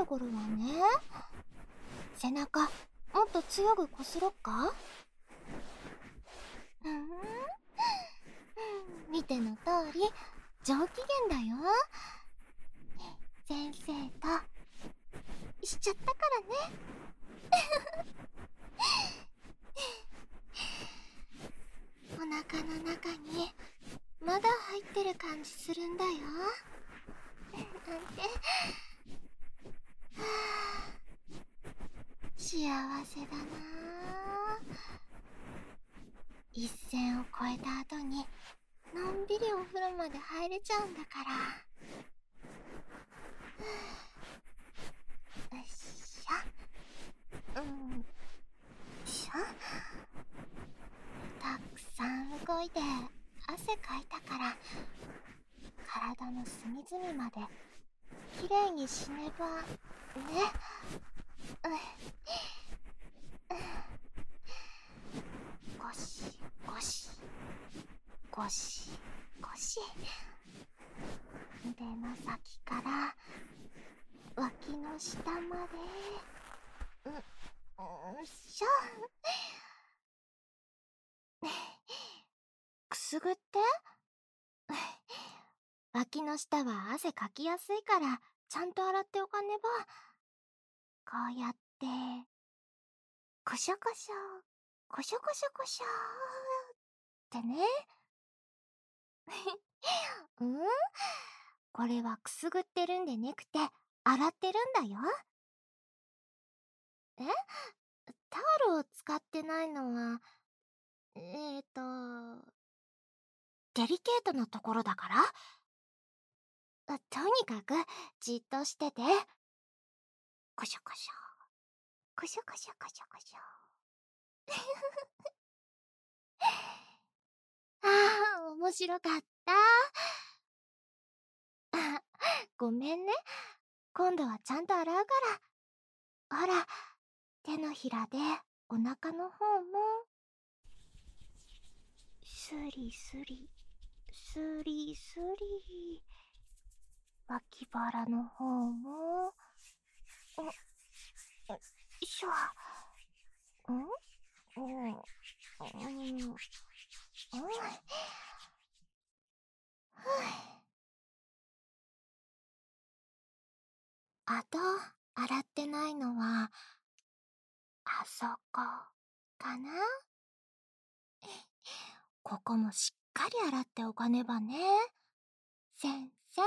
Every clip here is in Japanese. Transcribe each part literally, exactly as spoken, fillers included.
ところはね。背中もっと強くこすろっか。うん、見ての通り上機嫌だよ。先生としちゃったからね。お腹の中にまだ入ってる感じするんだよ。なんて、はあ、幸せだなあ。一線を越えた後にのんびりお風呂まで入れちゃうんだから。はあ、よっしゃ。うん。しょ。たくさん動いて汗かいたから、体の隅々まできれいにしねばね。うん、ゴシゴシゴシゴシ、腕の先から脇の下まで。う、うんしょ。くすぐって。脇の下は汗かきやすいからちゃんと洗っておかねば。こうやってコショコショコショコショコショってね。うん、これはくすぐってるんでねくて洗ってるんだよ。え、タオルを使ってないのはえーとデリケートなところだから。とにかくじっとしてて。コショコショコショコショコショコショ。ああ、面白かった。あ、ごめんね。今度はちゃんと洗うから。ほら、手のひらでお腹の方もスリスリスリスリ、脇腹の方も。お、よいしょ。ん、うん、うん、うん。あと洗ってないのはあそこかな。ここもしっかり洗っておかねばね、先生。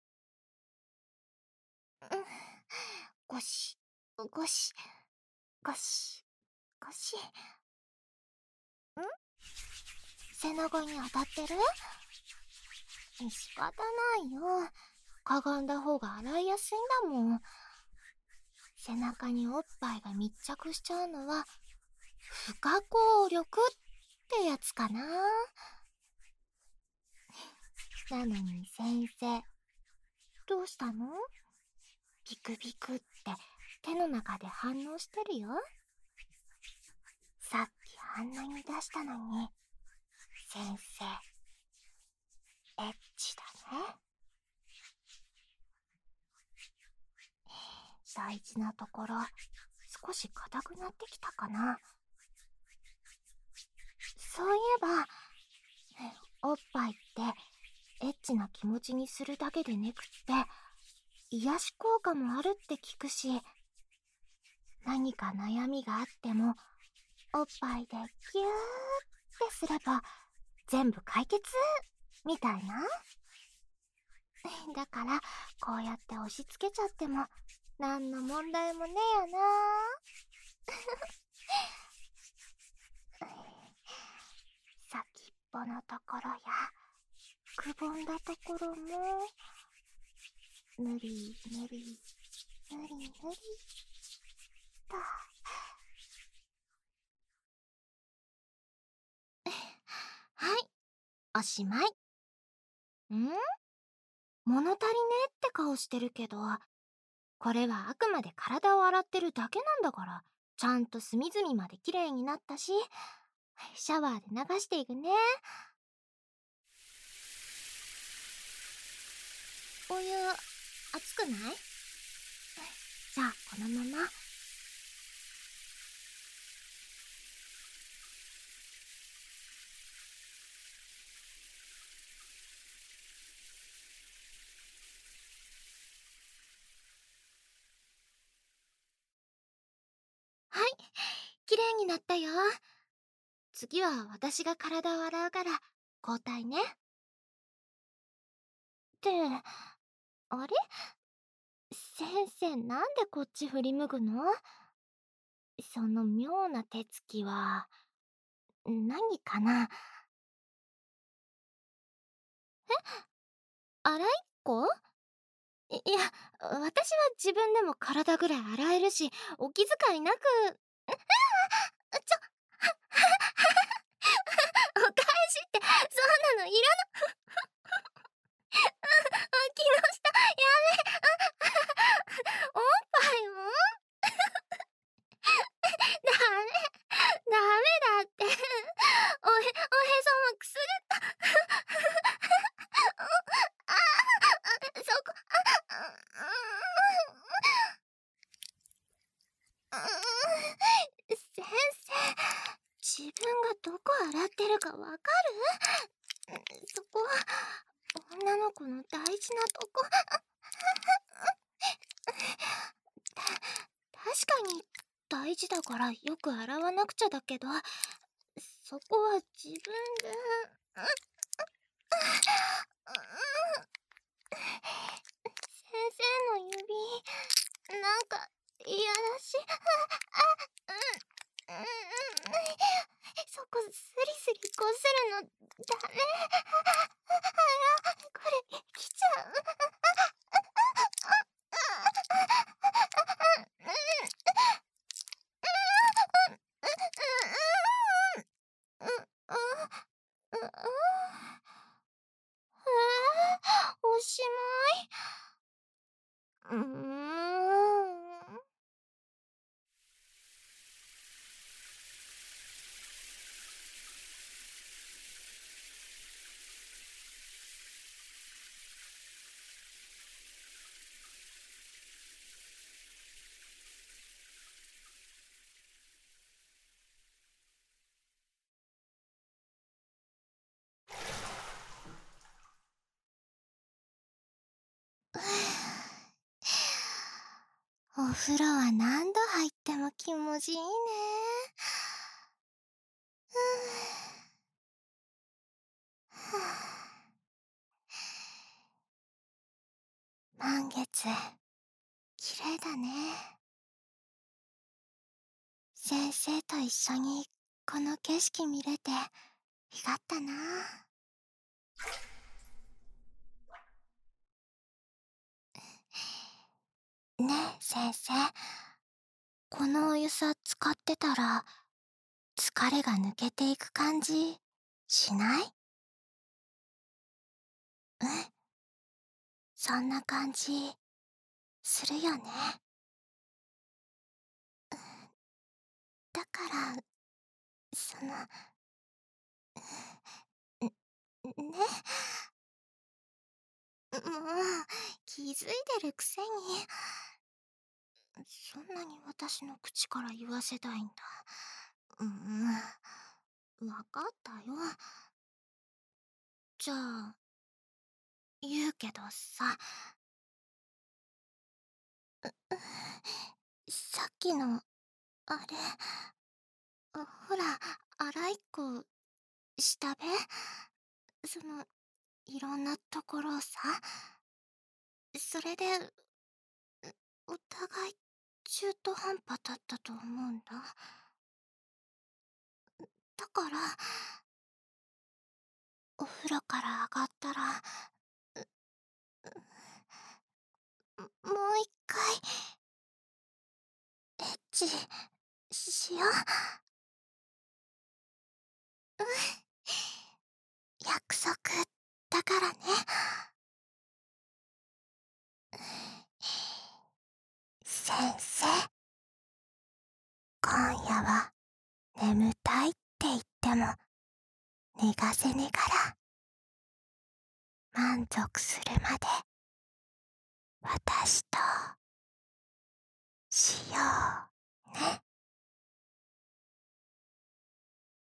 うん、ゴシゴシゴシゴシ。ん、背中に当たってる？仕方ないよ。かがんだ方が洗いやすいんだもん。背中におっぱいが密着しちゃうのは不可抗力ってやつかな。なのに先生、どうしたの？ビクビクって手の中で反応してるよ。さっきあんなに出したのに。先生、エッチだね。大事なところ少し硬くなってきたかな。そういえばおっぱいってエッチな気持ちにするだけでねくって癒し効果もあるって聞くし、何か悩みがあってもおっぱいでギューってすれば全部解決みたいな。だからこうやって押し付けちゃっても何の問題もねえよな。先っぽのところやくぼんだところもぬりぬりぬりぬりと。はい、おしまい。ん？物足りねえって顔してるけど、これはあくまで体を洗ってるだけなんだから、ちゃんと隅々まできれいになったし、シャワーで流していくね。お湯、熱くない？ じゃあこのまま。はい、きれいになったよ。次は私が体を洗うから交代ね。ってあれ、先生なんでこっち振り向くの？その妙な手つきは何かな？洗いっこ？いいや、私は自分でも体ぐらい洗えるし、お気遣いなく。ちょお返しってそんなのいらな。木下やめ。おっぱいもダメダメだって。おへおへそもくすぐった。ああ、そこ。先生、自分がどこ洗ってるかわかる？そこは女の子の大事なとこ。た確かに大事だからよく洗わなくちゃだけど、そこは自分で。先生の指なんかいやらしい。あ、うん、うん、そこスリスリこするのダメ。あら、これ来ちゃう。おしまい。うーん。お風呂は何度入っても気持ちいいね。満月、綺麗だね。先生と一緒にこの景色見れてよかったな。ねえ先生、このお湯さ使ってたら疲れが抜けていく感じしない？うん、そんな感じするよね。だからそのね、もう気づいてるくせに。そんなに私の口から言わせたいんだ。うん、わかったよ。じゃあ言うけどさ、さっきのあれ、ほら洗いっこしたべ。そのいろんなところをさ、それでお互い中途半端だったと思うんだ。だからお風呂から上がったらもう一回エッチしよう。うん、約束だからね。先生、今夜は眠たいって言っても寝かせねから満足するまで私としよう。